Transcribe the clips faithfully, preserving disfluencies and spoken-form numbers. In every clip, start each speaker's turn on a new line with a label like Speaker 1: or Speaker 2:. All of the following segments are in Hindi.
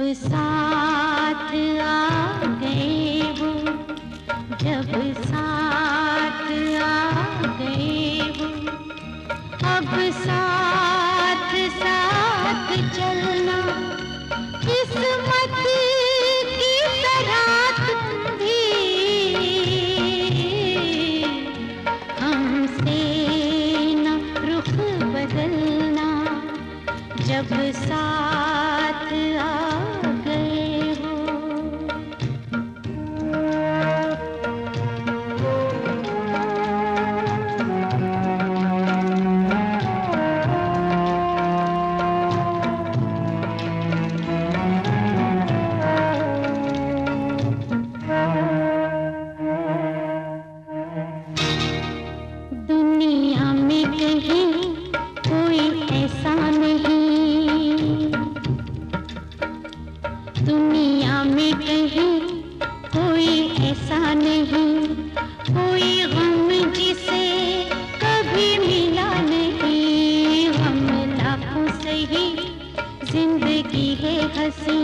Speaker 1: साथ आ गए वो, जब साथ आ गए वो, अब साथ साथ चलना किस्मत की तरह तुम भी हमसे न रुख बदलना, जब साथ आ गए हो। दुनिया में कहीं कोई ऐसा नहीं, दुनिया में कहीं कोई ऐसा नहीं, कोई गम जिसे कभी मिला नहीं। हम लाखों सही जिंदगी है हंसी,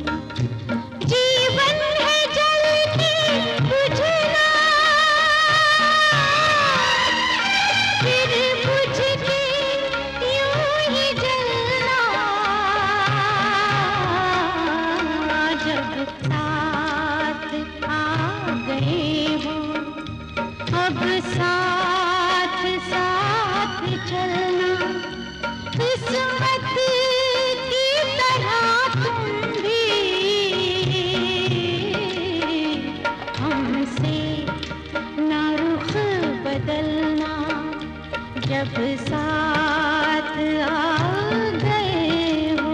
Speaker 1: जीवन है जल के बुझना, फिर बुझ के यूं ही जलना, जब साथ आ गए हो, अब साथ साथ चलना किस्मत की तरह तुम भी हमसे ना रुख बदलना, जब साथ आ गए हो।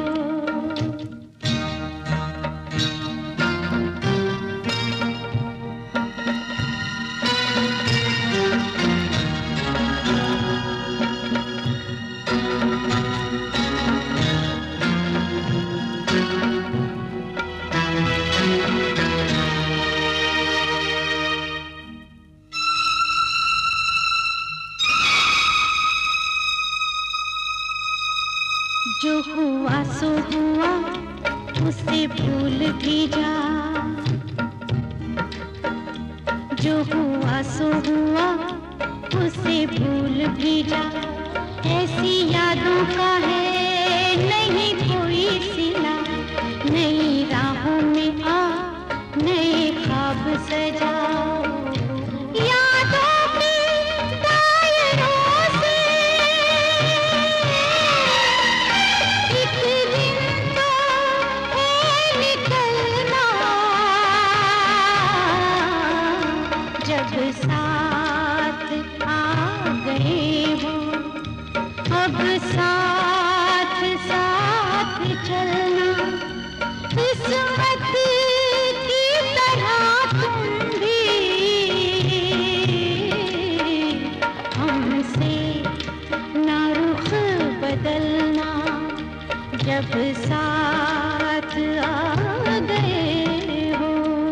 Speaker 1: जो हुआ सो हुआ उसे भूल भी जा, जो हुआ सो हुआ उसे भूल भी जा, ऐसी यादों का है नहीं कोई सिला, नई राहों में आ नए ख्वाब सजा, यादों के दायरों से एक दिन तो है निकलना, जब साथ आ गए हो, अब साथ साथ चलना किस्मत की तरह तुम भी हमसे ना रुख बदलना, जब साथ आ गए हो।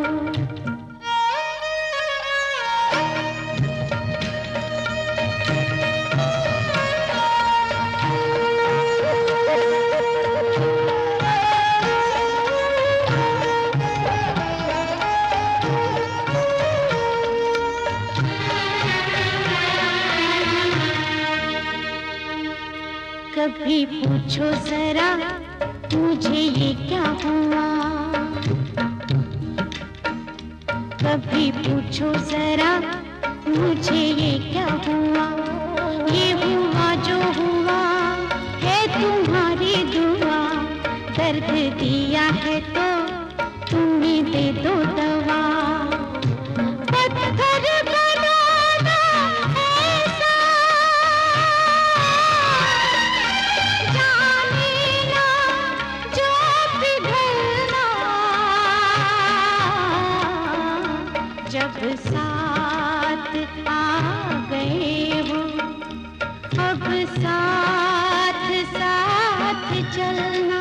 Speaker 1: कभी पूछो जरा मुझे ये क्या हुआ, कभी पूछो जरा मुझे ये क्या हुआ, ये हुआ जो हुआ है तुम्हारी दुआ, दर्द दिया है तो तुम्हें दे दो दवा, पत्थर बनाना ऐसा जाने ना जो पिघलना, जब साथ आ गए हो, अब साथ साथ चलना